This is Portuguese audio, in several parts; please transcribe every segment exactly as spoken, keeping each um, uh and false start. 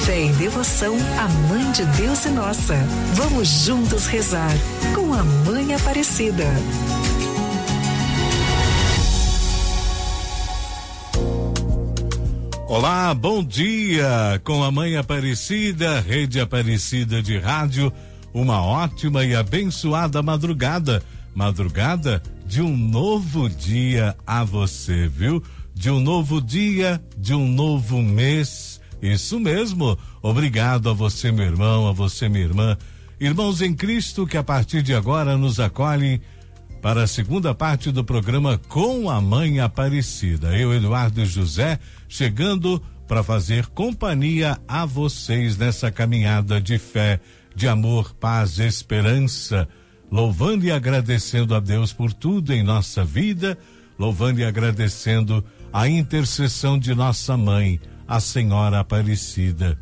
fé e devoção à Mãe de Deus e nossa. Vamos juntos rezar com a Mãe Aparecida. Olá, bom dia com a Mãe Aparecida, Rede Aparecida de Rádio. Uma ótima e abençoada madrugada. Madrugada de um novo dia a você, viu? De um novo dia, de um novo mês. Isso mesmo. Obrigado a você, meu irmão, a você, minha irmã. Irmãos em Cristo que a partir de agora nos acolhem para a segunda parte do programa Com a Mãe Aparecida. Eu, Eduardo José, chegando para fazer companhia a vocês nessa caminhada de fé, de amor, paz, esperança, louvando e agradecendo a Deus por tudo em nossa vida, louvando e agradecendo a intercessão de nossa mãe, a Senhora Aparecida.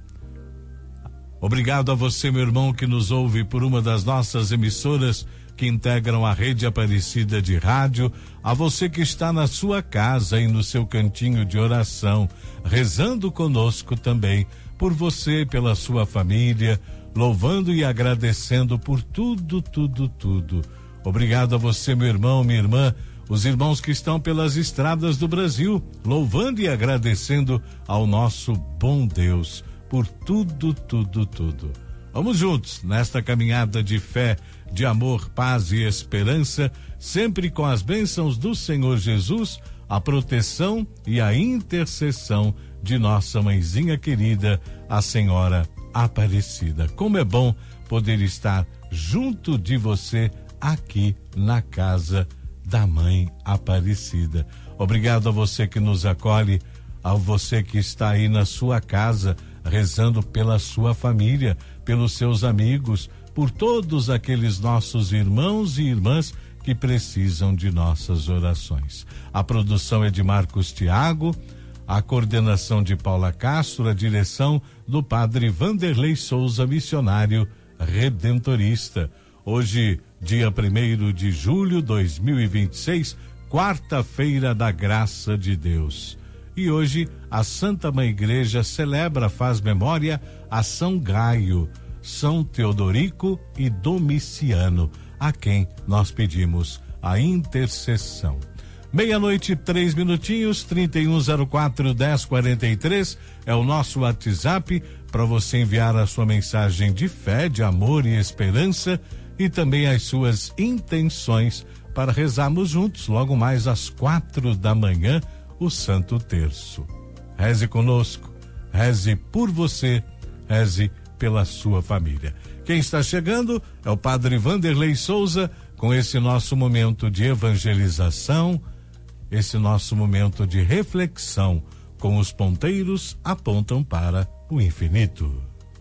Obrigado a você, meu irmão, que nos ouve por uma das nossas emissoras que integram a Rede Aparecida de Rádio, a você que está na sua casa e no seu cantinho de oração, rezando conosco também, por você, pela sua família, louvando e agradecendo por tudo, tudo, tudo. Obrigado a você, meu irmão, minha irmã, os irmãos que estão pelas estradas do Brasil, louvando e agradecendo ao nosso bom Deus por tudo, tudo, tudo. Vamos juntos nesta caminhada de fé, de amor, paz e esperança, sempre com as bênçãos do Senhor Jesus, a proteção e a intercessão de nossa mãezinha querida, a Senhora Aparecida. Como é bom poder estar junto de você aqui na casa da Mãe Aparecida. Obrigado a você que nos acolhe, a você que está aí na sua casa, rezando pela sua família, pelos seus amigos, por todos aqueles nossos irmãos e irmãs que precisam de nossas orações. A produção é de Marcos Tiago, a coordenação de Paula Castro, a direção do Padre Vanderlei Souza, missionário redentorista. Hoje, dia primeiro de julho de dois mil e vinte e seis, quarta-feira da graça de Deus. E hoje a Santa Mãe Igreja celebra, faz memória a São Gaio, São Teodorico e Domiciano, a quem nós pedimos a intercessão. Meia-noite, três minutinhos, trinta e um zero quatro, dez quarenta e três é o nosso WhatsApp para você enviar a sua mensagem de fé, de amor e esperança e também as suas intenções para rezarmos juntos logo mais às quatro da manhã o Santo Terço. Reze conosco, reze por você, reze pela sua família. Quem está chegando é o Padre Vanderlei Souza com esse nosso momento de evangelização, esse nosso momento de reflexão, com os ponteiros apontam para o infinito.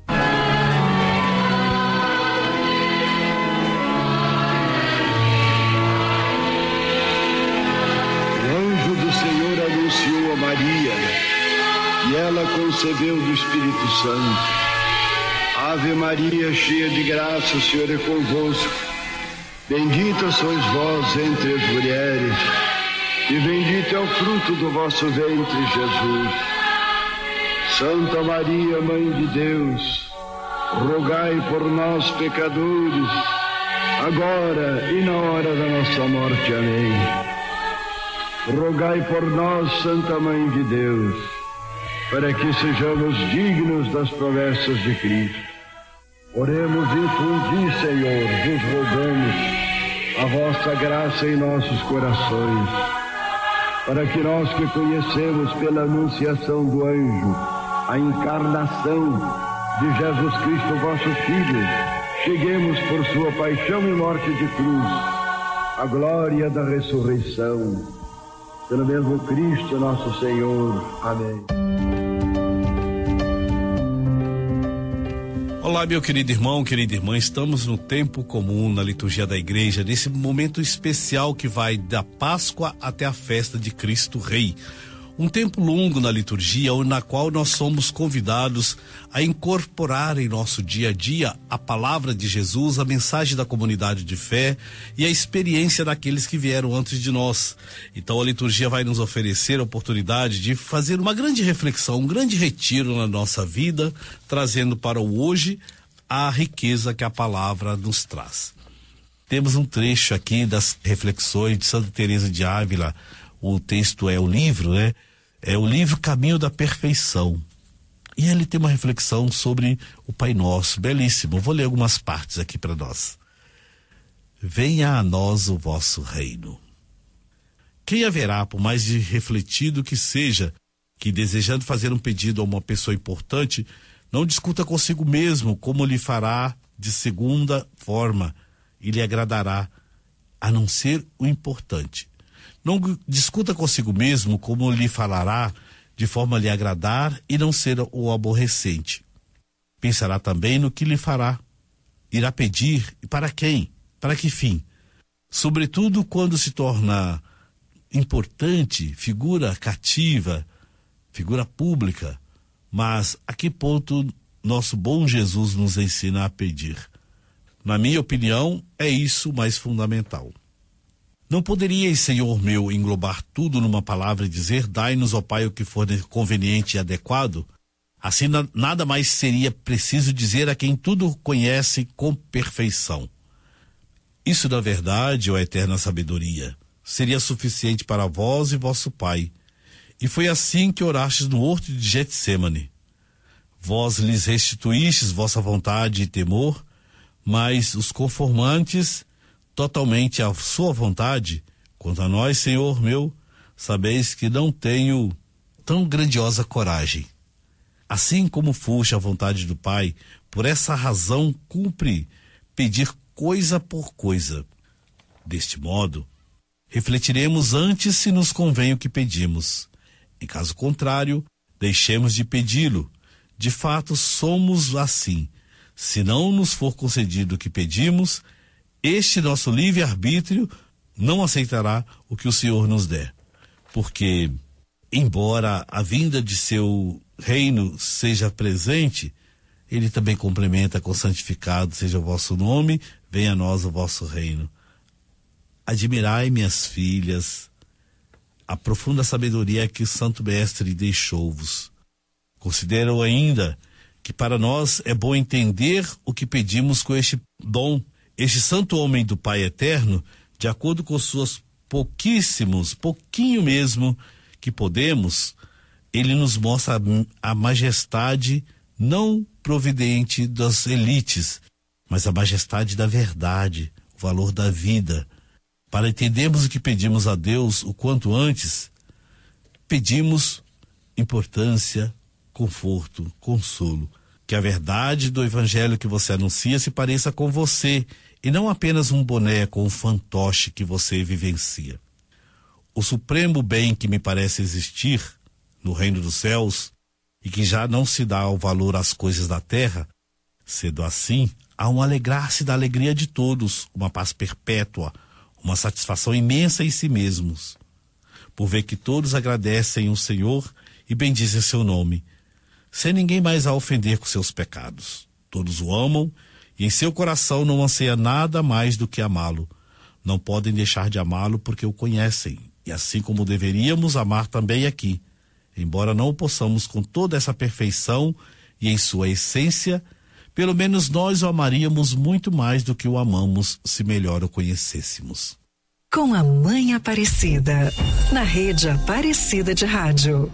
O anjo do Senhor anunciou a Maria e ela concebeu do Espírito Santo. Ave Maria, cheia de graça, o Senhor é convosco. Bendita sois vós entre as mulheres, e bendito é o fruto do vosso ventre, Jesus. Santa Maria, Mãe de Deus, rogai por nós, pecadores, agora e na hora da nossa morte. Amém. Rogai por nós, Santa Mãe de Deus, para que sejamos dignos das promessas de Cristo. Oremos, infundi, Senhor, vos rogamos a vossa graça em nossos corações, para que nós que conhecemos pela anunciação do anjo a encarnação de Jesus Cristo, vosso Filho, cheguemos por sua paixão e morte de cruz à glória da ressurreição. Pelo mesmo Cristo nosso Senhor. Amém. Olá, meu querido irmão, querida irmã, estamos no tempo comum na liturgia da igreja, nesse momento especial que vai da Páscoa até a festa de Cristo Rei. Um tempo longo na liturgia, na qual nós somos convidados a incorporar em nosso dia a dia a palavra de Jesus, a mensagem da comunidade de fé e a experiência daqueles que vieram antes de nós. Então a liturgia vai nos oferecer a oportunidade de fazer uma grande reflexão, um grande retiro na nossa vida, trazendo para o hoje a riqueza que a palavra nos traz. Temos um trecho aqui das reflexões de Santa Teresa de Ávila. O texto é o livro, né? É o livro Caminho da Perfeição. E ele tem uma reflexão sobre o Pai Nosso, belíssimo. Vou ler algumas partes aqui para nós. Venha a nós o vosso reino. Quem haverá, por mais de refletido que seja, que desejando fazer um pedido a uma pessoa importante, não discuta consigo mesmo como lhe fará de segunda forma e lhe agradará, a não ser o importante. Não discuta consigo mesmo como lhe falará de forma a lhe agradar e não ser o aborrecente. Pensará também no que lhe fará. Irá pedir e para quem? Para que fim? Sobretudo quando se torna importante, figura cativa, figura pública. Mas a que ponto nosso bom Jesus nos ensina a pedir? Na minha opinião, é isso o mais fundamental. Não poderíeis, Senhor meu, englobar tudo numa palavra e dizer, dai-nos, ó Pai, o que for conveniente e adequado? Assim, na, nada mais seria preciso dizer a quem tudo conhece com perfeição. Isso, na verdade, ó eterna sabedoria, seria suficiente para vós e vosso Pai. E foi assim que orastes no horto de Getsêmani. Vós lhes restituístes vossa vontade e temor, mas os conformantes totalmente à sua vontade, quanto a nós, Senhor meu, sabeis que não tenho tão grandiosa coragem. Assim como fuja a vontade do Pai, por essa razão cumpre pedir coisa por coisa. Deste modo, refletiremos antes se nos convém o que pedimos. Em caso contrário, deixemos de pedi-lo. De fato, somos assim. Se não nos for concedido o que pedimos, este nosso livre-arbítrio não aceitará o que o Senhor nos der. Porque, embora a vinda de seu reino seja presente, ele também complementa com santificado seja o vosso nome, venha a nós o vosso reino. Admirai, minhas filhas, a profunda sabedoria que o Santo Mestre deixou-vos. Considero ainda que para nós é bom entender o que pedimos com este dom. Este santo homem do Pai Eterno, de acordo com suas pouquíssimos, pouquinho mesmo que podemos, ele nos mostra a majestade não providente das elites, mas a majestade da verdade, o valor da vida. Para entendermos o que pedimos a Deus o quanto antes, pedimos importância, conforto, consolo. Que a verdade do evangelho que você anuncia se pareça com você e não apenas um boné com um fantoche que você vivencia. O supremo bem que me parece existir no reino dos céus e que já não se dá o valor às coisas da terra, sendo assim, há um alegrar-se da alegria de todos, uma paz perpétua, uma satisfação imensa em si mesmos, por ver que todos agradecem o Senhor e bendizem seu nome, sem ninguém mais a ofender com seus pecados. Todos o amam e em seu coração não anseia nada mais do que amá-lo. Não podem deixar de amá-lo porque o conhecem, e assim como deveríamos amar também aqui, embora não o possamos com toda essa perfeição e em sua essência, pelo menos nós o amaríamos muito mais do que o amamos se melhor o conhecêssemos. Com a Mãe Aparecida, na Rede Aparecida de Rádio.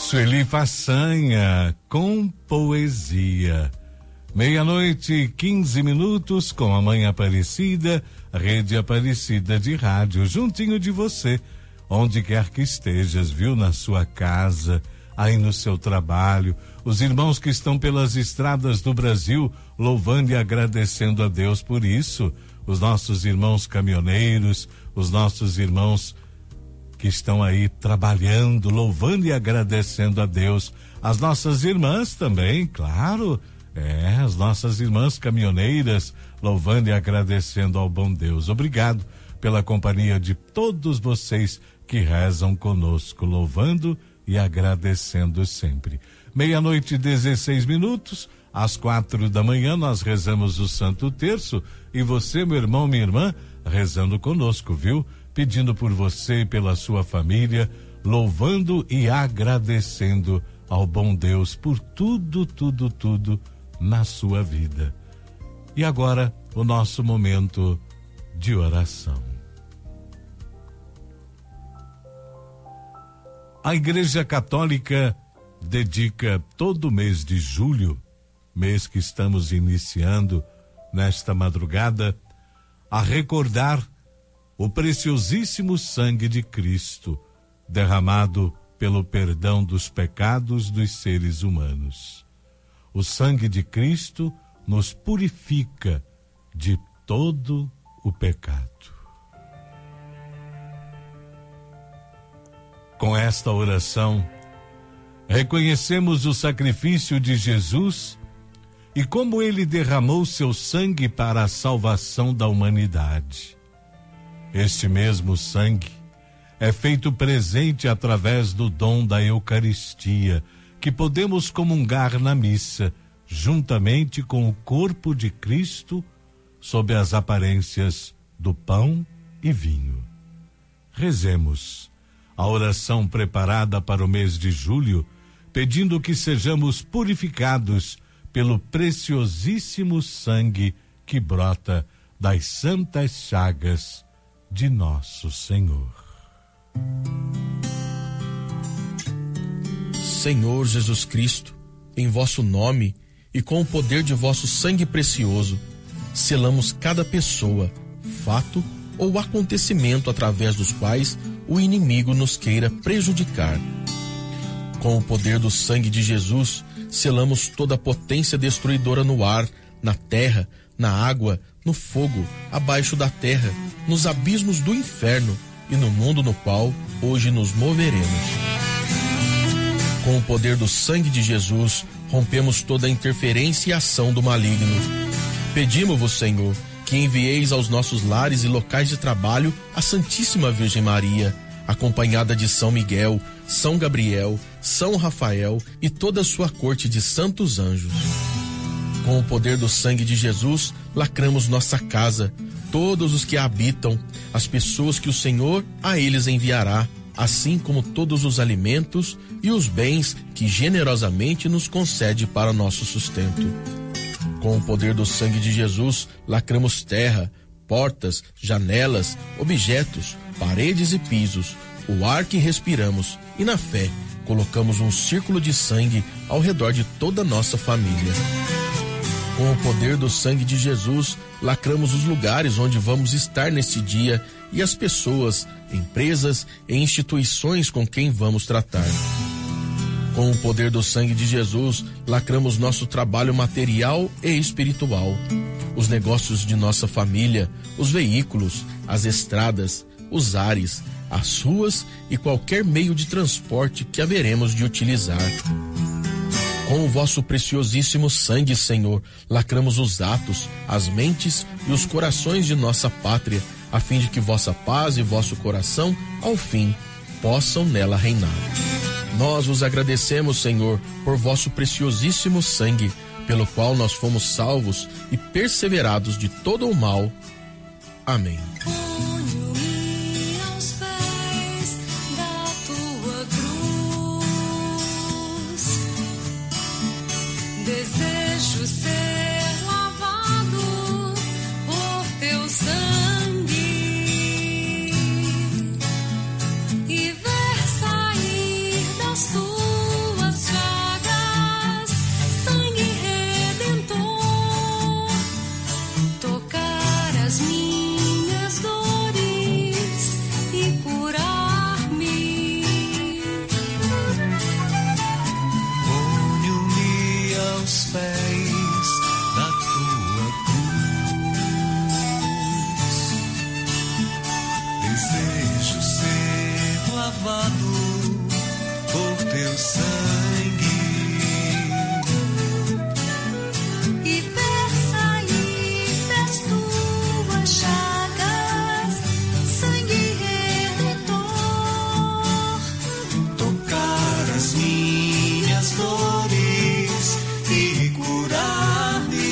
Sueli Façanha com poesia. Meia-noite e quinze minutos com a Mãe Aparecida, Rede Aparecida de Rádio, juntinho de você, onde quer que estejas, viu? Na sua casa, aí no seu trabalho, os irmãos que estão pelas estradas do Brasil, louvando e agradecendo a Deus por isso, os nossos irmãos caminhoneiros, os nossos irmãos que estão aí trabalhando, louvando e agradecendo a Deus, as nossas irmãs também, claro, é, as nossas irmãs caminhoneiras, louvando e agradecendo ao bom Deus. Obrigado pela companhia de todos vocês que rezam conosco, louvando e agradecendo sempre. Meia-noite e dezesseis minutos, às quatro da manhã nós rezamos o Santo Terço e você, meu irmão, minha irmã, rezando conosco, viu? Pedindo por você e pela sua família, louvando e agradecendo ao bom Deus por tudo, tudo, tudo na sua vida. E agora, o nosso momento de oração. A Igreja Católica dedica todo o mês de julho, mês que estamos iniciando nesta madrugada, a recordar o preciosíssimo sangue de Cristo, derramado pelo perdão dos pecados dos seres humanos. O sangue de Cristo nos purifica de todo o pecado. Com esta oração, reconhecemos o sacrifício de Jesus e como ele derramou seu sangue para a salvação da humanidade. Este mesmo sangue é feito presente através do dom da Eucaristia, que podemos comungar na missa, juntamente com o corpo de Cristo, sob as aparências do pão e vinho. Rezemos a oração preparada para o mês de julho, pedindo que sejamos purificados pelo preciosíssimo sangue que brota das santas chagas de nosso Senhor. Senhor Jesus Cristo, em vosso nome e com o poder de vosso sangue precioso, selamos cada pessoa, fato ou acontecimento através dos quais o inimigo nos queira prejudicar. Com o poder do sangue de Jesus, selamos toda a potência destruidora no ar, na terra, na água, no fogo, abaixo da terra, nos abismos do inferno e no mundo no qual hoje nos moveremos. Com o poder do sangue de Jesus, rompemos toda a interferência e ação do maligno. Pedimos-vos, Senhor, que envieis aos nossos lares e locais de trabalho a Santíssima Virgem Maria, acompanhada de São Miguel, São Gabriel, São Rafael e toda a sua corte de santos anjos. Com o poder do sangue de Jesus, lacramos nossa casa, todos os que a habitam, as pessoas que o Senhor a eles enviará, assim como todos os alimentos e os bens que generosamente nos concede para nosso sustento. Com o poder do sangue de Jesus, lacramos terra, portas, janelas, objetos, paredes e pisos, o ar que respiramos e, na fé, colocamos um círculo de sangue ao redor de toda a nossa família. Com o poder do sangue de Jesus, lacramos os lugares onde vamos estar neste dia e as pessoas, empresas e instituições com quem vamos tratar. Com o poder do sangue de Jesus, lacramos nosso trabalho material e espiritual, os negócios de nossa família, os veículos, as estradas, os ares, as ruas e qualquer meio de transporte que haveremos de utilizar. Com o vosso preciosíssimo sangue, Senhor, lacramos os atos, as mentes e os corações de nossa pátria, a fim de que vossa paz e vosso coração, ao fim, possam nela reinar. Nós vos agradecemos, Senhor, por vosso preciosíssimo sangue, pelo qual nós fomos salvos e perseverados de todo o mal. Amém. Desejo ser lavado por teu sangue e ver sair das tuas aos pés da tua cruz. Desejo ser lavado por teu sangue e ver sair das tuas chagas sangue redentor, tocar as minhas dores e curar-me.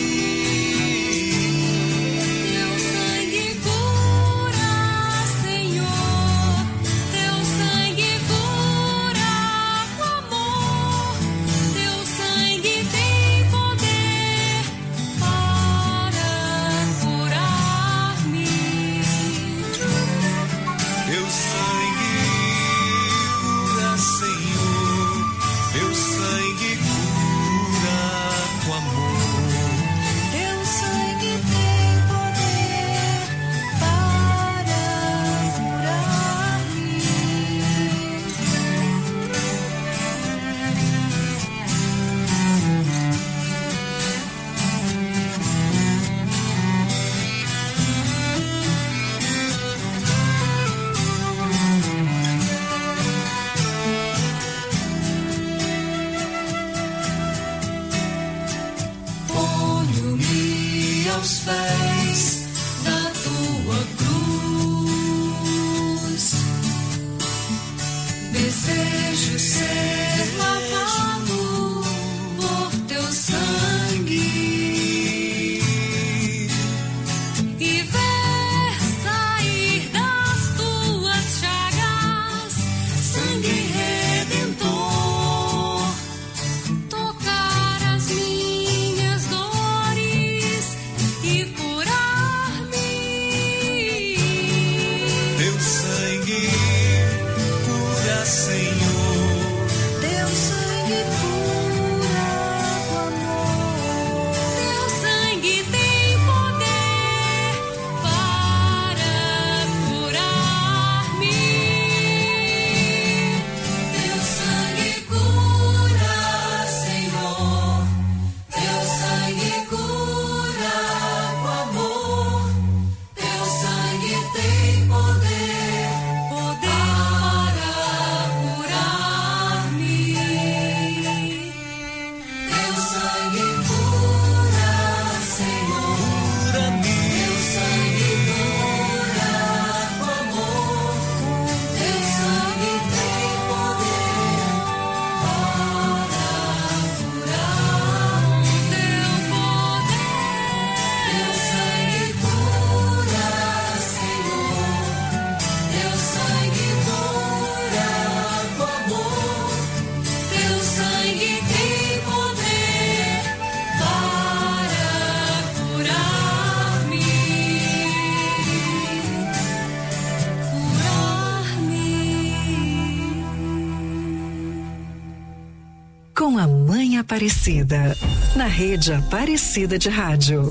teu sangue cura, Senhor, teu sangue cura com amor, teu sangue tem poder para curar-me. Teu sangue cura, Senhor, teu sangue cura com amor. Teu sangue tem poder para curar-me. Ponho-me aos pés da tua cruz. Desejo ser lavado por teu sangue e ver sair das tuas chagas sangue redentor, tocar as minhas dores e curar-me. Teu sangue cura, Senhor, Teu sangue cura com amor, teu sangue tem poder para curar-me. Teu sangue cura, Senhor, teu sangue cura com amor, teu sangue tem poder, poder para curar-me. Teu sangue cura, Senhor, cura-me. teu sangue cura com amor, teu sangue tem poder para curar-me. Teu poder, teu sangue cura, Senhor, teu sangue cura com amor, teu sangue tem poder para curar-me. Curar-me. Com a Mãe Aparecida, na Rede Aparecida de Rádio.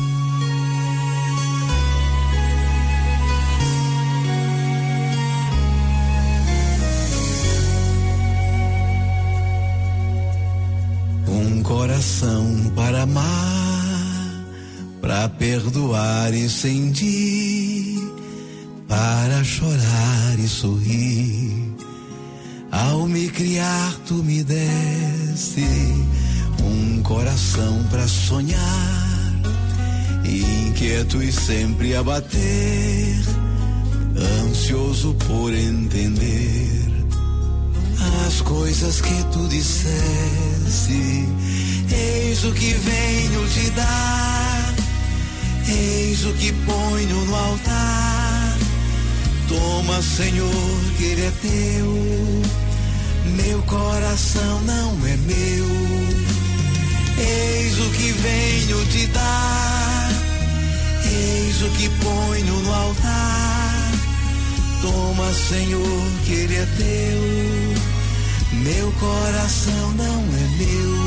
Um coração para amar, para perdoar e sentir, para chorar e sorrir. Ao me criar, tu me deste um coração para sonhar, inquieto e sempre a bater, ansioso por entender as coisas que tu disseste. Eis o que venho te dar, eis o que ponho no altar. Toma, Senhor, que ele é teu, meu coração não é meu. Eis o que venho te dar, eis o que ponho no altar. Toma, Senhor, que ele é teu, meu coração não é meu.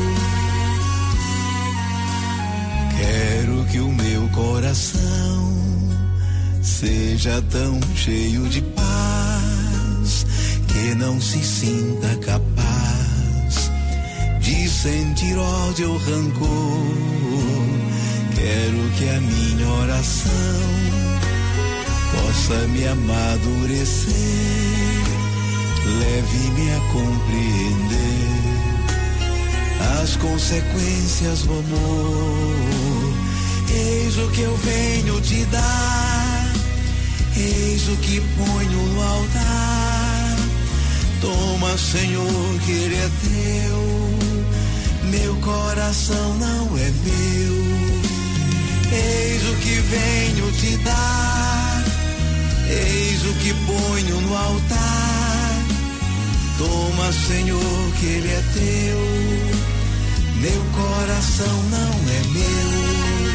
Quero que o meu coração seja tão cheio de paz que não se sinta capaz de sentir ódio ou rancor. Quero que a minha oração possa me amadurecer, leve-me a compreender as consequências do amor. Eis o que eu venho te dar, eis o que ponho no altar. Toma, Senhor, que ele é teu, meu coração não é meu. Eis o que venho te dar, eis o que ponho no altar. Toma, Senhor, que ele é teu, meu coração não é meu.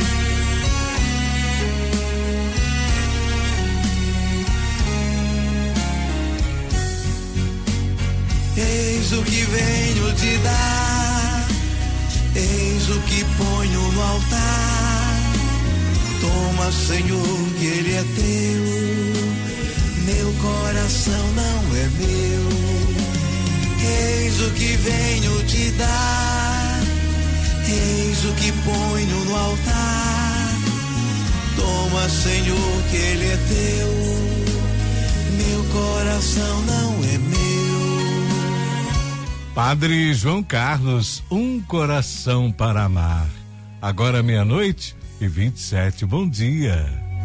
Eis o que venho te dar, eis o que ponho no altar. Toma, Senhor, que ele é teu, meu coração não é meu. Eis o que venho te dar, eis o que ponho no altar. Toma, Senhor, que ele é teu, meu coração não é meu. Padre João Carlos, um coração para amar. Agora meia-noite e vinte e sete, bom dia.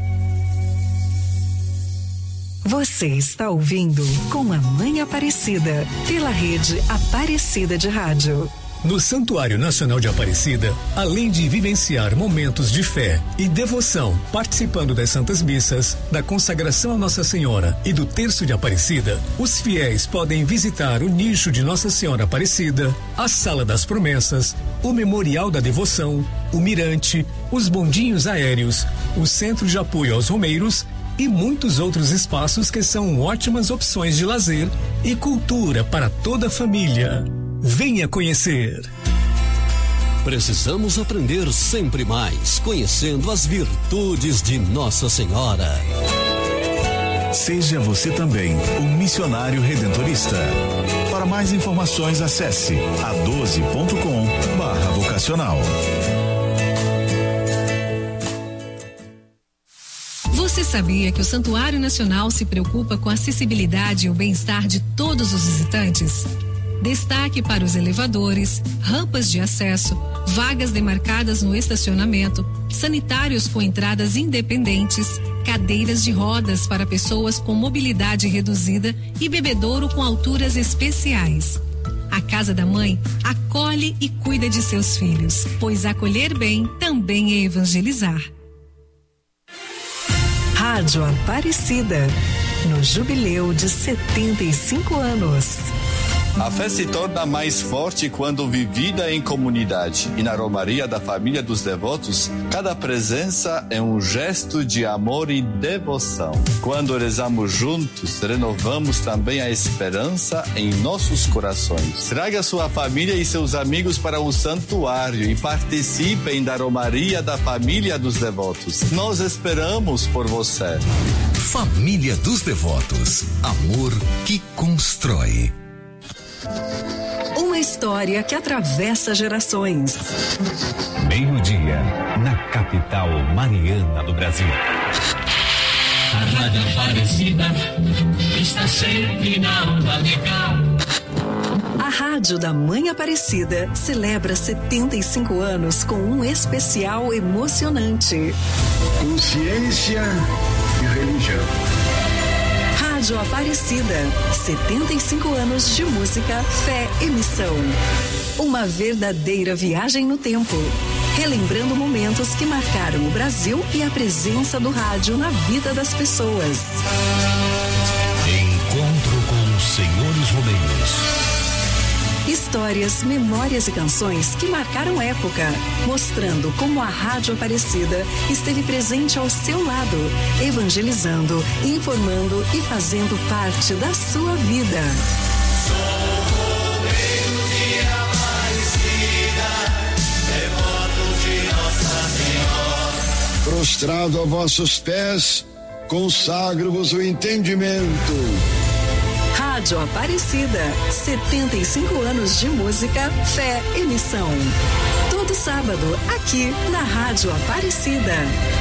Você está ouvindo Com a Mãe Aparecida, pela rede Aparecida de Rádio. No Santuário Nacional de Aparecida, além de vivenciar momentos de fé e devoção, participando das Santas Missas, da consagração a Nossa Senhora e do Terço de Aparecida, os fiéis podem visitar o nicho de Nossa Senhora Aparecida, a Sala das Promessas, o Memorial da Devoção, o Mirante, os bondinhos aéreos, o Centro de Apoio aos Romeiros e muitos outros espaços que são ótimas opções de lazer e cultura para toda a família. Venha conhecer. Precisamos aprender sempre mais, conhecendo as virtudes de Nossa Senhora. Seja você também um missionário redentorista. Para mais informações, acesse a doze ponto com barra vocacional. Você sabia que o Santuário Nacional se preocupa com a acessibilidade e o bem-estar de todos os visitantes? Destaque para os elevadores, rampas de acesso, vagas demarcadas no estacionamento, sanitários com entradas independentes, cadeiras de rodas para pessoas com mobilidade reduzida e bebedouro com alturas especiais. A Casa da Mãe acolhe e cuida de seus filhos, pois acolher bem também é evangelizar. Rádio Aparecida, no jubileu de setenta e cinco anos. A fé se torna mais forte quando vivida em comunidade. E na Romaria da Família dos Devotos, cada presença é um gesto de amor e devoção. Quando rezamos juntos, renovamos também a esperança em nossos corações. Traga sua família e seus amigos para o santuário e participem da Romaria da Família dos Devotos. Nós esperamos por você. Família dos Devotos. Amor que constrói. Uma história que atravessa gerações. Meio-dia, na capital mariana do Brasil. A Rádio Aparecida está sempre na onda legal. A Rádio da Mãe Aparecida celebra setenta e cinco anos com um especial emocionante. Consciência e religião. Rádio Aparecida, setenta e cinco anos de música, fé e missão. Uma verdadeira viagem no tempo, relembrando momentos que marcaram o Brasil e a presença do rádio na vida das pessoas. Encontro com os senhores romeiros. Histórias, memórias e canções que marcaram época, mostrando como a Rádio Aparecida esteve presente ao seu lado, evangelizando, informando e fazendo parte da sua vida. Prostrado a vossos pés, consagro-vos o entendimento. Rádio Aparecida, setenta e cinco anos de música, fé e missão. Todo sábado, aqui na Rádio Aparecida.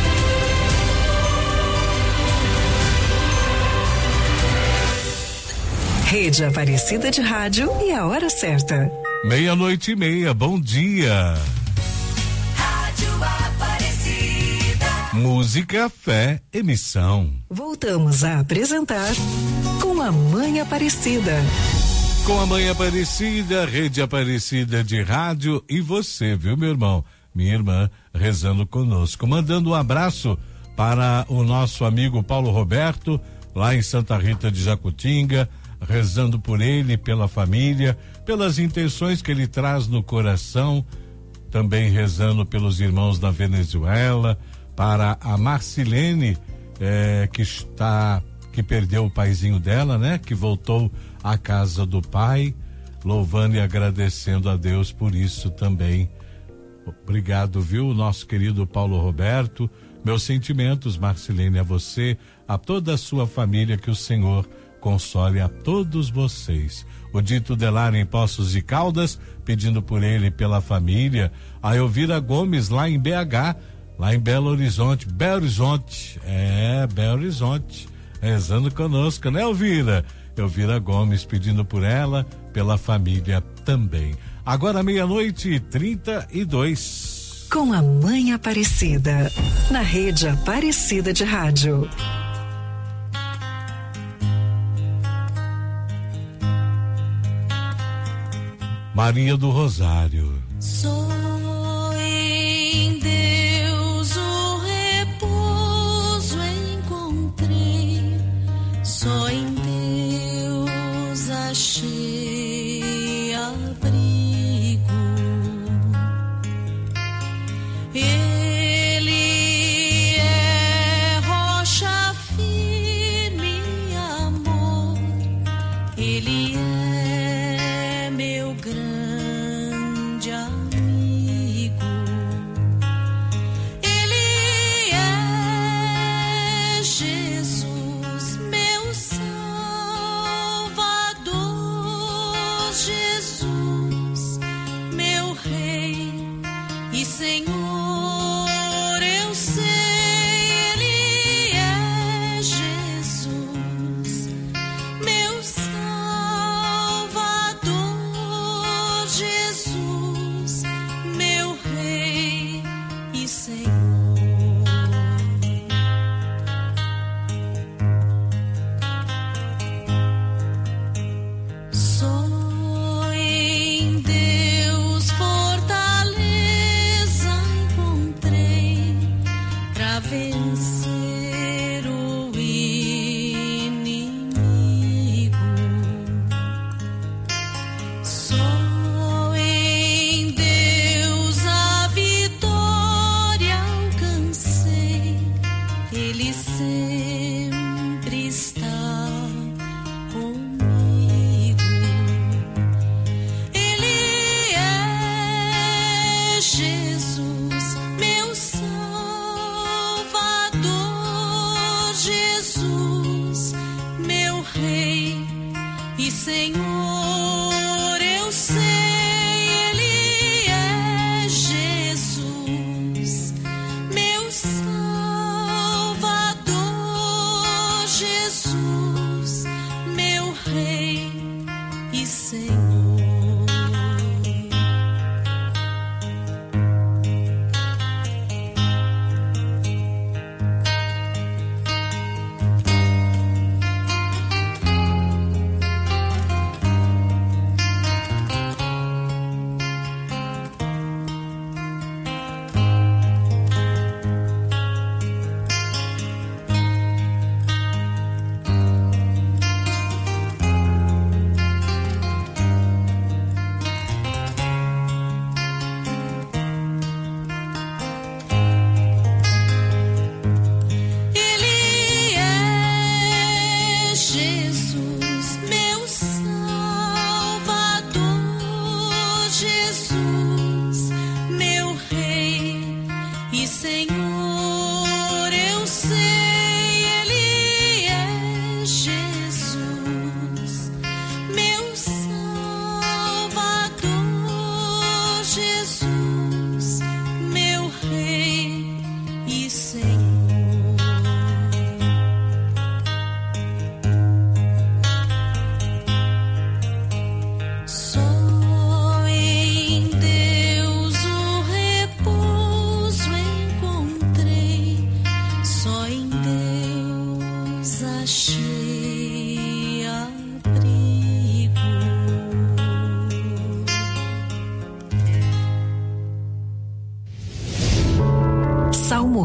Rede Aparecida de Rádio e a hora certa. Meia-noite e meia, bom dia. Rádio Aparecida. Música, fé e missão. Voltamos a apresentar Com a Mãe Aparecida. Com a Mãe Aparecida, Rede Aparecida de Rádio e você, viu, meu irmão? Minha irmã rezando conosco. Mandando um abraço para o nosso amigo Paulo Roberto, lá em Santa Rita de Jacutinga, rezando por ele, pela família, pelas intenções que ele traz no coração, também rezando pelos irmãos da Venezuela, para a Marcilene, eh, que está, que perdeu o paizinho dela, né? Que voltou à casa do pai, louvando e agradecendo a Deus por isso também. Obrigado, viu, nosso querido Paulo Roberto. Meus sentimentos, Marcilene, a você, a toda a sua família, que o Senhor console a todos vocês. O Dito Delar em Poços de Caldas, pedindo por ele e pela família. A Elvira Gomes, lá em B H, lá em Belo Horizonte. Belo Horizonte, é, Belo Horizonte, rezando conosco, né, Elvira? Elvira Gomes, pedindo por ela, pela família também. Agora meia-noite e trinta e dois. Com a Mãe Aparecida, na Rede Aparecida de Rádio. Maria do Rosário. Só em Deus o repouso encontrei, só em Deus achei abrigo. Ele é rocha firme, amor, ele é meu grande amigo.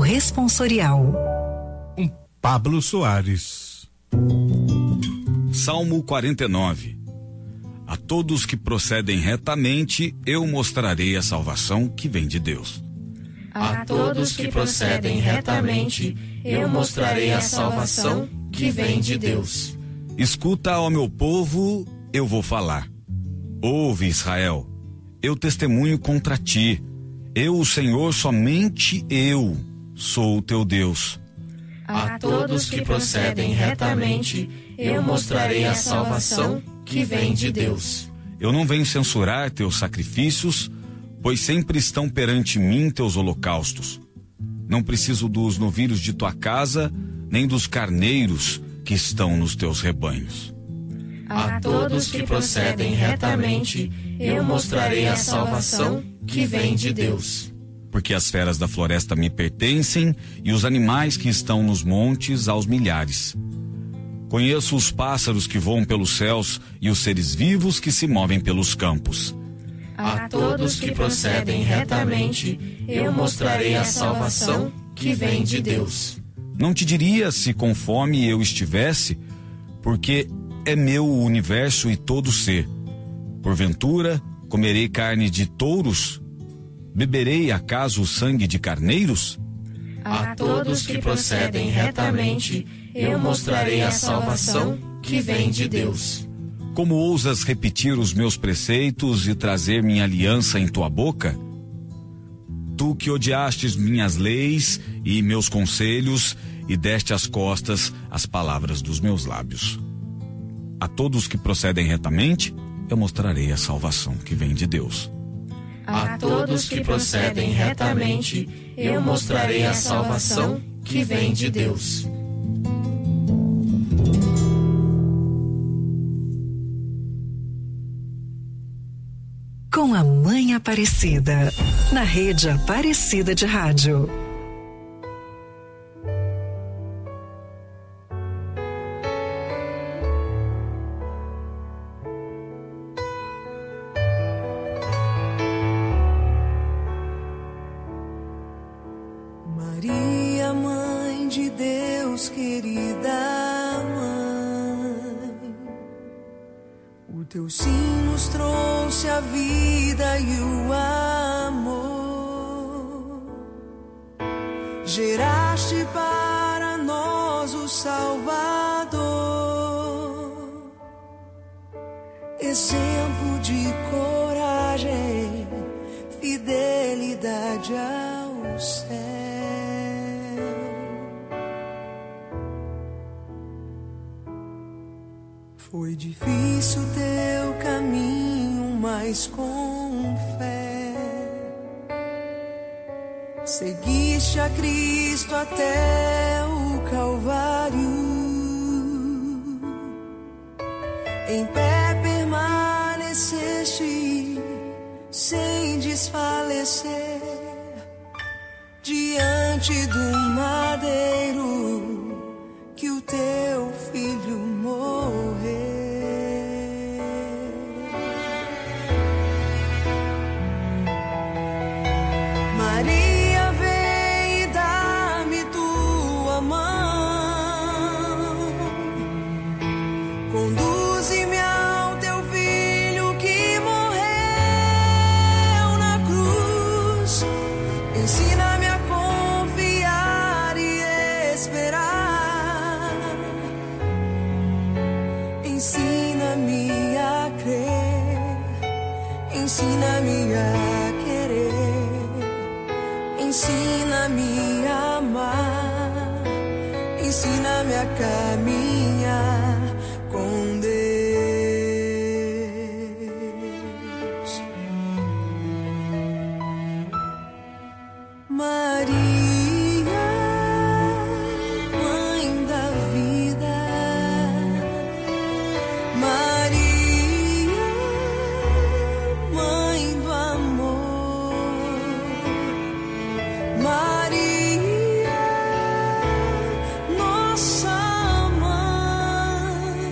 responsorial. Um Pablo Soares. Salmo quarenta e nove. A todos que procedem retamente, eu mostrarei a salvação que vem de Deus. A todos que procedem retamente, eu mostrarei a salvação que vem de Deus. Escuta, ó meu povo, eu vou falar. Ouve, Israel, eu testemunho contra ti. Eu, o Senhor, somente eu, sou o teu Deus. A todos que procedem retamente, eu mostrarei a salvação que vem de Deus. Eu não venho censurar teus sacrifícios, pois sempre estão perante mim teus holocaustos. Não preciso dos novilhos de tua casa, nem dos carneiros que estão nos teus rebanhos. A todos que procedem retamente, eu mostrarei a salvação que vem de Deus. Porque as feras da floresta me pertencem e os animais que estão nos montes aos milhares. Conheço os pássaros que voam pelos céus e os seres vivos que se movem pelos campos. A todos que procedem retamente, eu mostrarei a salvação que vem de Deus. Não te diria se com fome eu estivesse, porque é meu o universo e todo ser. Porventura, comerei carne de touros? Beberei acaso o sangue de carneiros? A todos que procedem retamente, eu mostrarei a salvação que vem de Deus. Como ousas repetir os meus preceitos e trazer minha aliança em tua boca? Tu que odiastes minhas leis e meus conselhos e deste às costas as palavras dos meus lábios. A todos que procedem retamente, eu mostrarei a salvação que vem de Deus. A todos que procedem retamente, eu mostrarei a salvação que vem de Deus. Com a Mãe Aparecida, na Rede Aparecida de Rádio. Maria, Mãe de Deus, querida Mãe, o teu sim nos trouxe a vida e o amor. Geraste para nós o Salvador, exemplo de coragem, fidelidade ao céu. Foi difícil teu caminho, mas com fé seguiste a Cristo até o Calvário. Em pé permaneceste sem desfalecer diante do madeiro que o teu filho morreu. Maria, vem e dá-me tua mão, conduze-me ao teu filho que morreu na cruz. Ensina-me a confiar e esperar. Ensina-me a crer, ensina-me a querer, ensina-me a amar, ensina-me a caminhar com Deus. Maria, Mãe da vida, Maria, Mãe do amor, Maria, nossa mãe,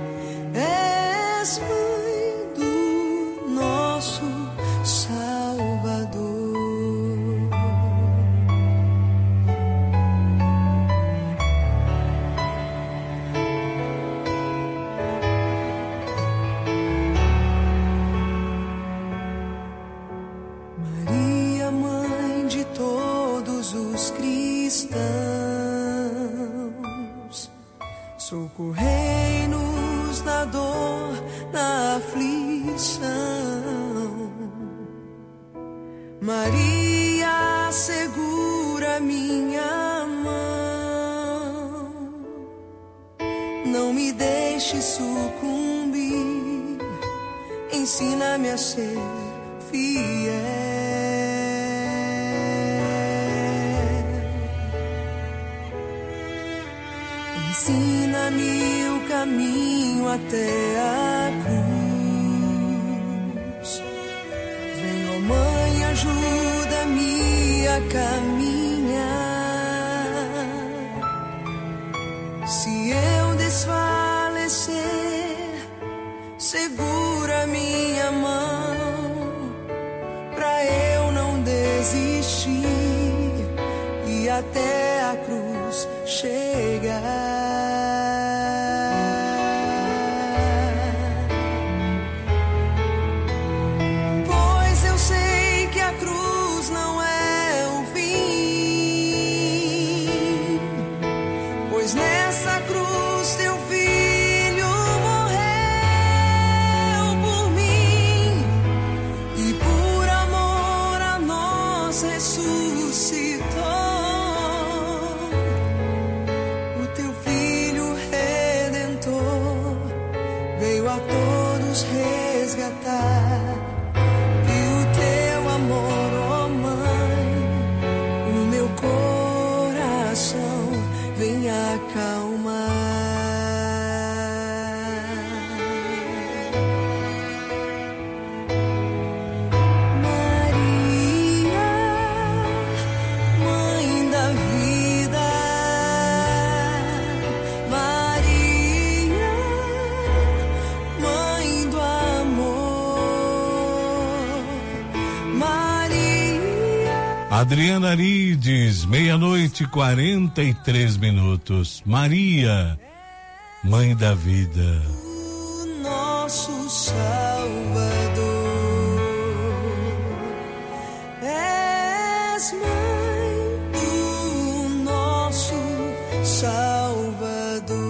és mãe do nosso Salvador. Maria, mãe de todos os cristãos, socorrei-nos na dor, na aflição. Maria, segura minha mão, não me deixe sucumbir, ensina-me a ser fiel. Ensina-me o caminho até a cruz. Vem, ó Mãe, ajuda-me a caminhar. Se eu desfalecer, segura minha mão, pra eu não desistir e até a cruz chegar. Adriana Arides, meia-noite, quarenta e três minutos. Maria, mãe da vida. O nosso Salvador, és mãe do nosso Salvador.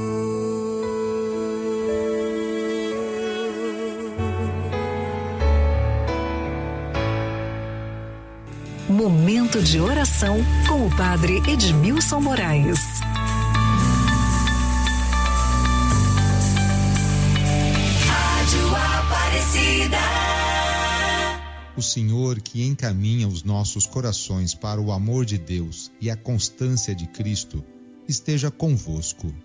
Momento de oração com o Padre Edmilson Moraes. Rádio Aparecida. O Senhor que encaminha os nossos corações para o amor de Deus e a constância de Cristo, esteja convosco.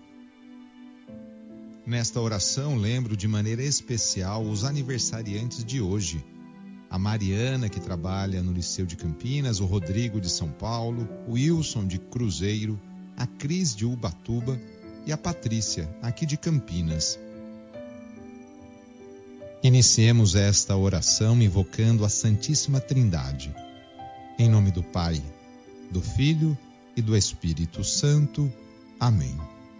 Nesta oração, lembro de maneira especial os aniversariantes de hoje. A Mariana, que trabalha no Liceu de Campinas, o Rodrigo de São Paulo, o Wilson de Cruzeiro, a Cris de Ubatuba e a Patrícia, aqui de Campinas. Iniciemos esta oração invocando a Santíssima Trindade. Em nome do Pai, do Filho e do Espírito Santo. Amém.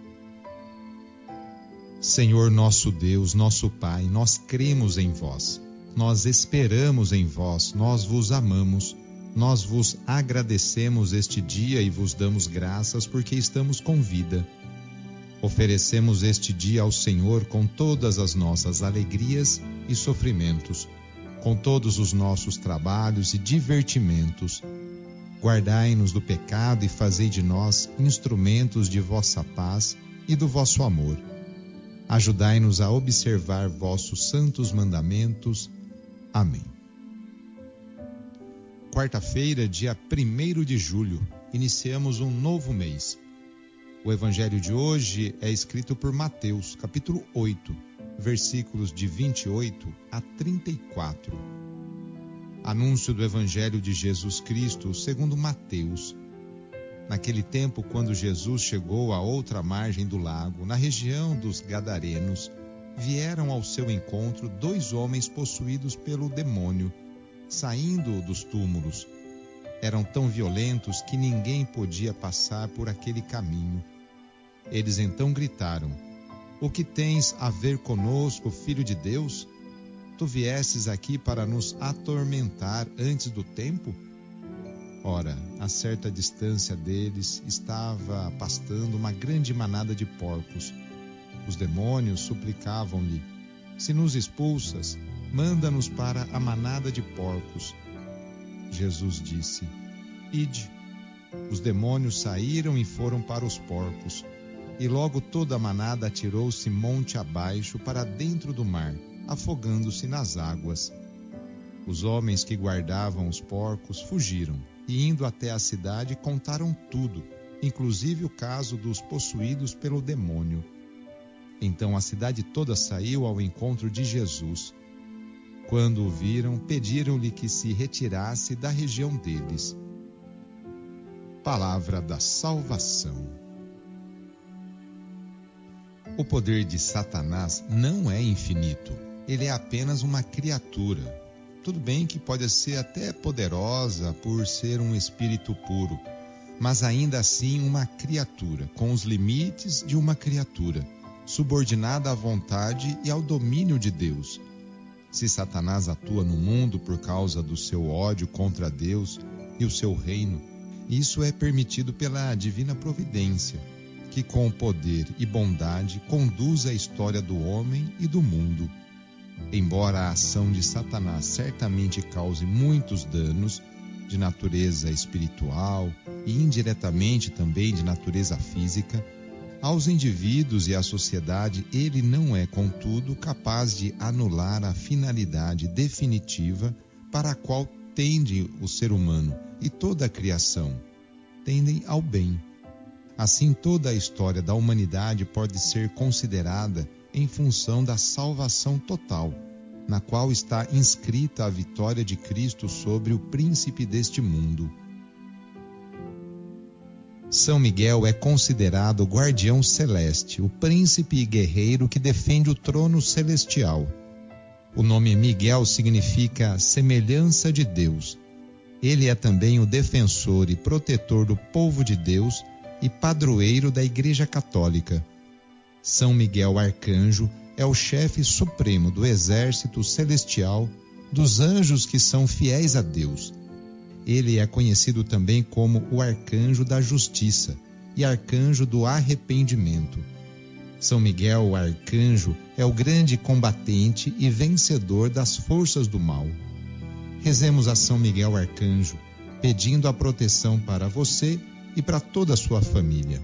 Senhor nosso Deus, nosso Pai, nós cremos em vós. Nós esperamos em vós, nós vos amamos, nós vos agradecemos este dia e vos damos graças porque estamos com vida. Oferecemos este dia ao Senhor com todas as nossas alegrias e sofrimentos, com todos os nossos trabalhos e divertimentos. Guardai-nos do pecado e fazei de nós instrumentos de vossa paz e do vosso amor. Ajudai-nos a observar vossos santos mandamentos. Amém. Quarta-feira, dia primeiro de julho, iniciamos um novo mês. O evangelho de hoje é escrito por Mateus, capítulo oito, versículos de vinte e oito a trinta e quatro. Anúncio do evangelho de Jesus Cristo segundo Mateus. Naquele tempo, quando Jesus chegou à outra margem do lago, na região dos Gadarenos, vieram ao seu encontro dois homens possuídos pelo demônio, saindo dos túmulos. Eram tão violentos que ninguém podia passar por aquele caminho. Eles então gritaram: "O que tens a ver conosco, Filho de Deus? tu viestes aqui para nos atormentar antes do tempo? Ora, a certa distância deles estava pastando uma grande manada de porcos. Os demônios suplicavam-lhe: se nos expulsas, manda-nos para a manada de porcos. Jesus disse: ide. Os demônios saíram e foram para os porcos. E logo toda a manada atirou-se monte abaixo para dentro do mar, afogando-se nas águas. Os homens que guardavam os porcos fugiram e, indo até a cidade, contaram tudo, inclusive o caso dos possuídos pelo demônio. Então a cidade toda saiu ao encontro de Jesus. Quando o viram, pediram-lhe que se retirasse da região deles. Palavra da salvação. O poder de Satanás não é infinito. Ele é apenas uma criatura. Tudo bem que pode ser até poderosa por ser um espírito puro, mas ainda assim uma criatura, com os limites de uma criatura, subordinada à vontade e ao domínio de Deus. Se Satanás atua no mundo por causa do seu ódio contra Deus e o seu reino, isso é permitido pela divina providência, que com poder e bondade conduz a história do homem e do mundo. Embora a ação de Satanás certamente cause muitos danos de natureza espiritual e indiretamente também de natureza física, aos indivíduos e à sociedade ele não é, contudo, capaz de anular a finalidade definitiva para a qual tende o ser humano e toda a criação. Tendem ao bem. Assim, toda a história da humanidade pode ser considerada em função da salvação total, na qual está inscrita a vitória de Cristo sobre o príncipe deste mundo. São Miguel é considerado o guardião celeste, o príncipe e guerreiro que defende o trono celestial. O nome Miguel significa semelhança de Deus. Ele é também o defensor e protetor do povo de Deus e padroeiro da Igreja Católica. São Miguel Arcanjo é o chefe supremo do exército celestial dos anjos que são fiéis a Deus. Ele é conhecido também como o Arcanjo da Justiça e Arcanjo do Arrependimento. São Miguel, o Arcanjo, é o grande combatente e vencedor das forças do mal. Rezemos a São Miguel Arcanjo, pedindo a proteção para você e para toda a sua família.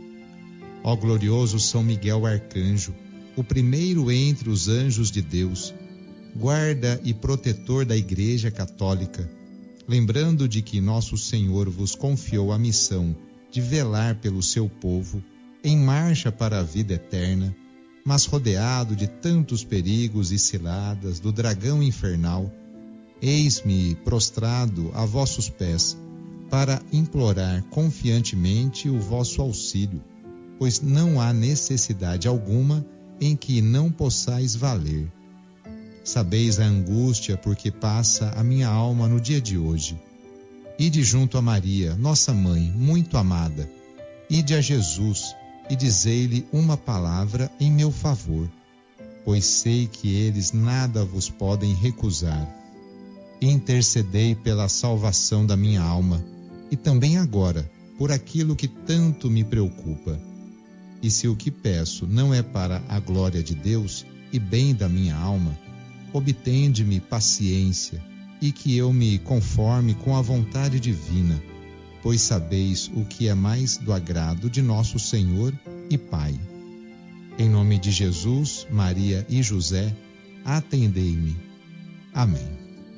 Ó glorioso São Miguel Arcanjo, o primeiro entre os anjos de Deus, guarda e protetor da Igreja Católica, lembrando de que nosso Senhor vos confiou a missão de velar pelo seu povo em marcha para a vida eterna, mas rodeado de tantos perigos e ciladas do dragão infernal, eis-me prostrado a vossos pés para implorar confiantemente o vosso auxílio, pois não há necessidade alguma em que não possais valer. Sabeis a angústia por que passa a minha alma no dia de hoje. Ide junto a Maria, nossa mãe, muito amada. Ide a Jesus e dizei-lhe uma palavra em meu favor, pois sei que eles nada vos podem recusar. Intercedei pela salvação da minha alma e também agora por aquilo que tanto me preocupa. E se o que peço não é para a glória de Deus e bem da minha alma, obtende-me paciência e que eu me conforme com a vontade divina, pois sabeis o que é mais do agrado de nosso Senhor e Pai. Em nome de Jesus, Maria e José, atendei-me. Amém.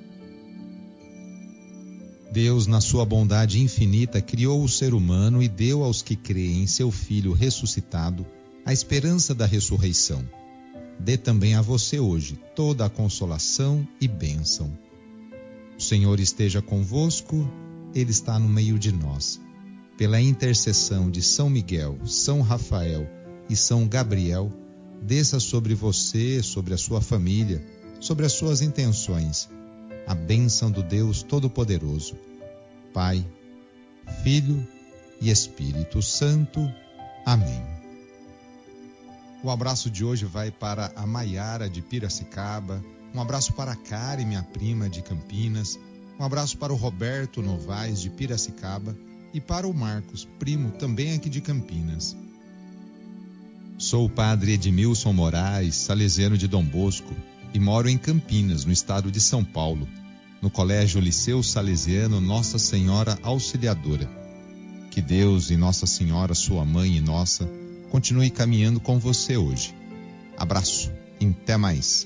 Deus, na sua bondade infinita, criou o ser humano e deu aos que creem em seu Filho ressuscitado a esperança da ressurreição. Dê também a você hoje toda a consolação e bênção. O Senhor esteja convosco, Ele está no meio de nós. Pela intercessão de São Miguel, São Rafael e São Gabriel, desça sobre você, sobre a sua família, sobre as suas intenções, a bênção do Deus Todo-Poderoso, Pai, Filho e Espírito Santo. Amém. O abraço de hoje vai para a Maiara de Piracicaba, Um abraço para a Kari, minha prima de Campinas. Um abraço para o Roberto Novaes de Piracicaba e para o Marcos, primo também aqui de Campinas. Sou o padre Edmilson Moraes, salesiano de Dom Bosco, e moro em Campinas, no estado de São Paulo, no Colégio Liceu Salesiano Nossa Senhora Auxiliadora. Que Deus e Nossa Senhora, sua mãe e nossa, continue caminhando com você hoje. Abraço e até mais.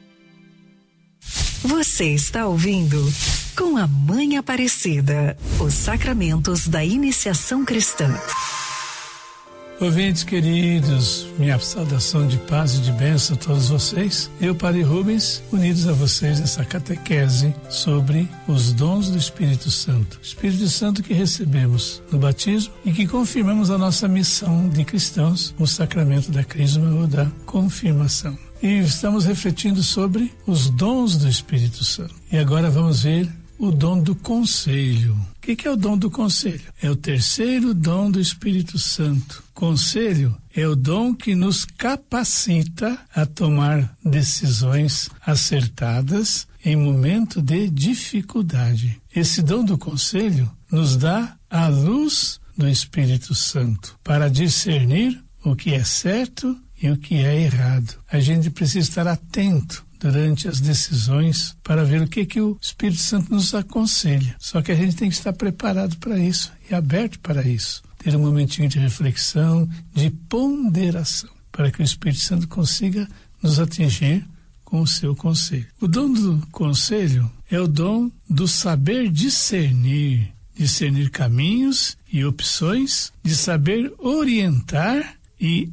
Você está ouvindo Com a Mãe Aparecida, os sacramentos da iniciação cristã. Ouvintes queridos, minha saudação de paz e de bênção a todos vocês. Eu, Padre Rubens, unidos a vocês nessa catequese sobre os dons do Espírito Santo. Espírito Santo que recebemos no batismo e que confirmamos a nossa missão de cristãos no sacramento da crisma ou da confirmação. E estamos refletindo sobre os dons do Espírito Santo. E agora vamos ver o dom do conselho. O que, que é o dom do conselho? É o terceiro dom do Espírito Santo. Conselho é o dom que nos capacita a tomar decisões acertadas em momento de dificuldade. Esse dom do conselho nos dá a luz do Espírito Santo para discernir o que é certo e o que é errado. A gente precisa estar atento durante as decisões para ver o que que o Espírito Santo nos aconselha. Só que a gente tem que estar preparado para isso e aberto para isso. Ter um momentinho de reflexão, de ponderação, para que o Espírito Santo consiga nos atingir com o seu conselho. O dom do conselho é o dom do saber discernir, discernir caminhos e opções, de saber orientar e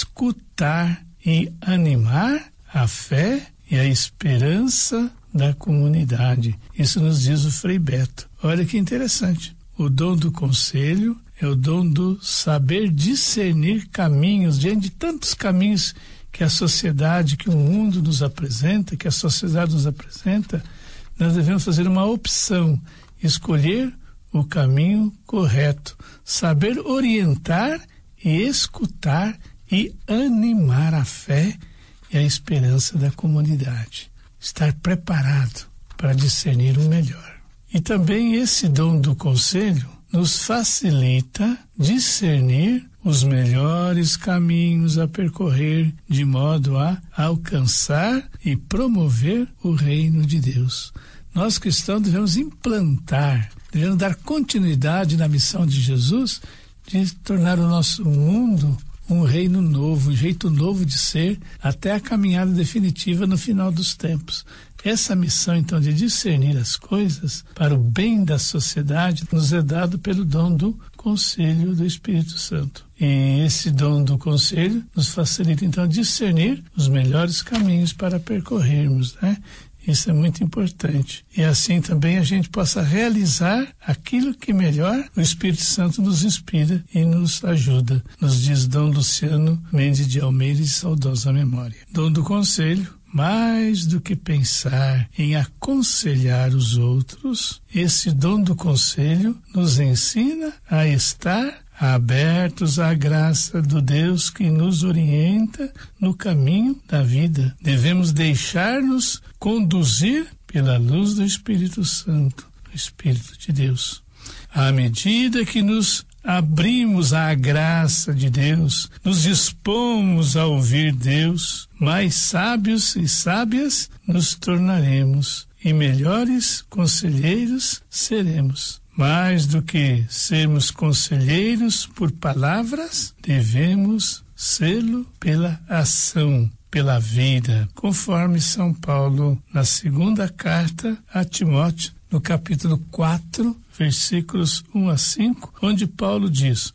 escutar e animar a fé e a esperança da comunidade. Isso nos diz o Frei Beto. Olha que interessante. O dom do conselho é o dom do saber discernir caminhos, diante de tantos caminhos que a sociedade, que o mundo nos apresenta, que a sociedade nos apresenta. Nós devemos fazer uma opção, escolher o caminho correto, saber orientar e escutar e animar a fé e a esperança da comunidade. Estar preparado para discernir o melhor. E também esse dom do conselho nos facilita discernir os melhores caminhos a percorrer de modo a alcançar e promover o reino de Deus. Nós cristãos devemos implantar, devemos dar continuidade na missão de Jesus de tornar o nosso mundo um reino novo, um jeito novo de ser, até a caminhada definitiva no final dos tempos. Essa missão, então, de discernir as coisas para o bem da sociedade, nos é dado pelo dom do conselho do Espírito Santo. E esse dom do conselho nos facilita, então, discernir os melhores caminhos para percorrermos, né? Isso é muito importante. E assim também a gente possa realizar aquilo que melhor o Espírito Santo nos inspira e nos ajuda. Nos diz Dom Luciano Mendes de Almeida, de saudosa memória. Dom do conselho, mais do que pensar em aconselhar os outros, esse dom do conselho nos ensina a estar abertos à graça do Deus que nos orienta no caminho da vida. Devemos deixar-nos conduzir pela luz do Espírito Santo, o Espírito de Deus. À medida que nos abrimos à graça de Deus, nos dispomos a ouvir Deus, mais sábios e sábias nos tornaremos e melhores conselheiros seremos. Mais do que sermos conselheiros por palavras, devemos sê-lo pela ação, pela vida, conforme São Paulo, na segunda carta a Timóteo, no capítulo quatro, versículos um a cinco, onde Paulo diz: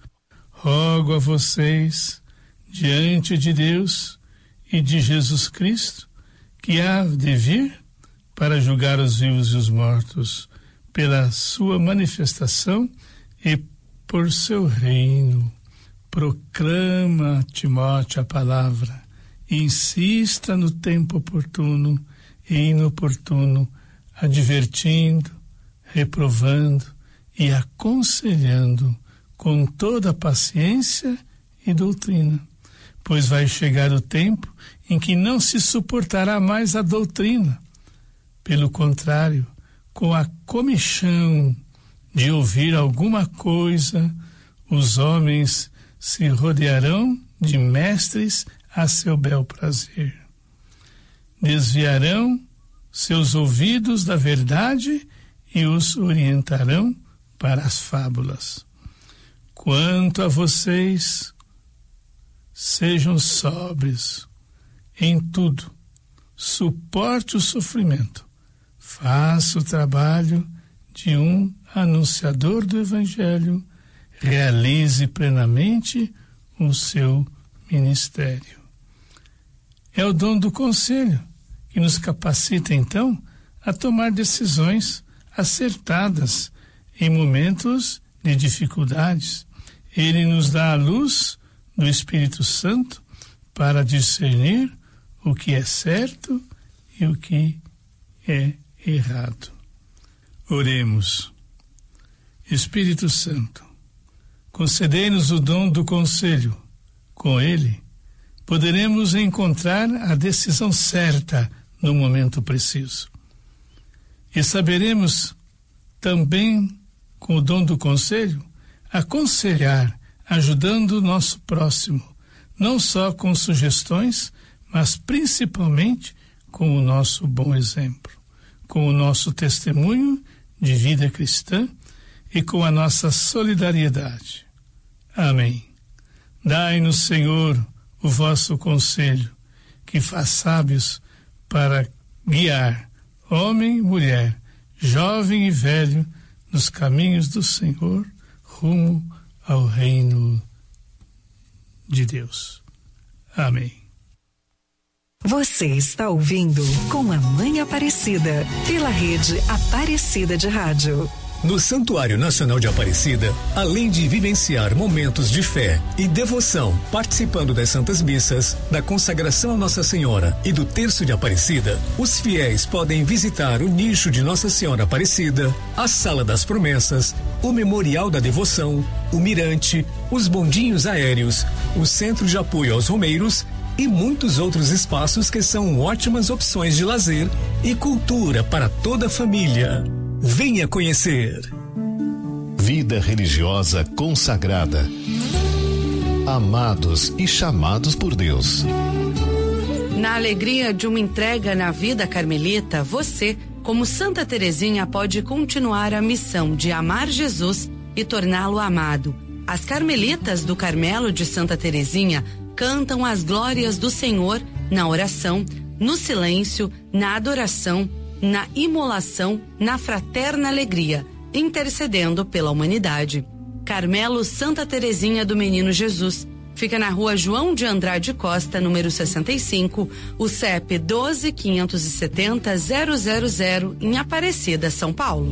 rogo a vocês, diante de Deus e de Jesus Cristo, que há de vir para julgar os vivos e os mortos, pela sua manifestação e por seu reino. Proclama, Timóteo, a palavra, insista no tempo oportuno e inoportuno, advertindo, reprovando e aconselhando com toda paciência e doutrina, pois vai chegar o tempo em que não se suportará mais a doutrina, Pelo contrário, com a comichão de ouvir alguma coisa, os homens se rodearão de mestres a seu bel prazer. Desviarão seus ouvidos da verdade e os orientarão para as fábulas. Quanto a vocês, sejam sóbrios em tudo, suporte o sofrimento, faça o trabalho de um anunciador do Evangelho, realize plenamente o seu ministério. É o dom do conselho que nos capacita, então, a tomar decisões acertadas em momentos de dificuldades. Ele nos dá a luz do Espírito Santo para discernir o que é certo e o que é errado. Oremos. Espírito Santo, concedei-nos o dom do conselho. Com ele, poderemos encontrar a decisão certa no momento preciso. E saberemos também, com o dom do conselho, aconselhar, ajudando o nosso próximo, não só com sugestões, mas principalmente com o nosso bom exemplo, com o nosso testemunho de vida cristã e com a nossa solidariedade. Amém. Dai-nos, Senhor, o vosso conselho, que faz sábios para guiar homem e mulher, jovem e velho, nos caminhos do Senhor, rumo ao reino de Deus. Amém. Você está ouvindo Com a Mãe Aparecida, pela rede Aparecida de Rádio. No Santuário Nacional de Aparecida, além de vivenciar momentos de fé e devoção, participando das Santas Missas, da consagração a Nossa Senhora e do Terço de Aparecida, os fiéis podem visitar o nicho de Nossa Senhora Aparecida, a Sala das Promessas, o Memorial da Devoção, o Mirante, os bondinhos aéreos, o Centro de Apoio aos Romeiros e muitos outros espaços que são ótimas opções de lazer e cultura para toda a família. Venha conhecer. Vida religiosa consagrada. Amados e chamados por Deus. Na alegria de uma entrega na vida carmelita, você, como Santa Teresinha, pode continuar a missão de amar Jesus e torná-lo amado. As carmelitas do Carmelo de Santa Teresinha cantam as glórias do Senhor na oração, no silêncio, na adoração, na imolação, na fraterna alegria, intercedendo pela humanidade. Carmelo Santa Teresinha do Menino Jesus. Fica na rua João de Andrade Costa, número sessenta e cinco, o C E P doze, quinhentos e setenta, zero zero zero, em Aparecida, São Paulo.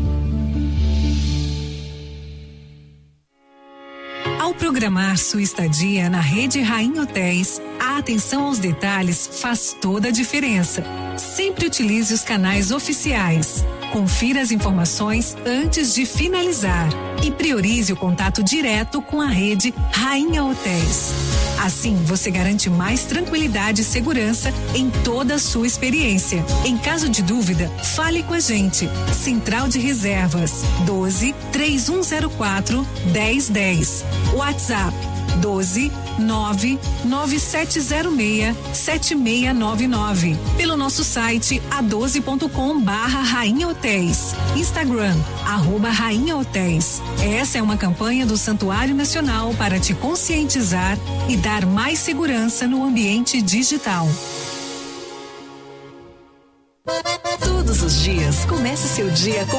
Ao programar sua estadia na Rede Rainha Hotéis, a atenção aos detalhes faz toda a diferença. Sempre utilize os canais oficiais. Confira as informações antes de finalizar e priorize o contato direto com a Rede Rainha Hotéis. Assim, você garante mais tranquilidade e segurança em toda a sua experiência. Em caso de dúvida, fale com a gente. Central de Reservas doze, três um zero quatro, dez dez. WhatsApp doze, nove, nove sete zero seis, sete seis nove nove. Pelo nosso site a doze ponto com barra Rainha Hotéis. Instagram, arroba Rainha Hotéis. Essa é uma campanha do Santuário Nacional para te conscientizar e dar mais segurança no ambiente digital. Todos os dias, comece seu dia com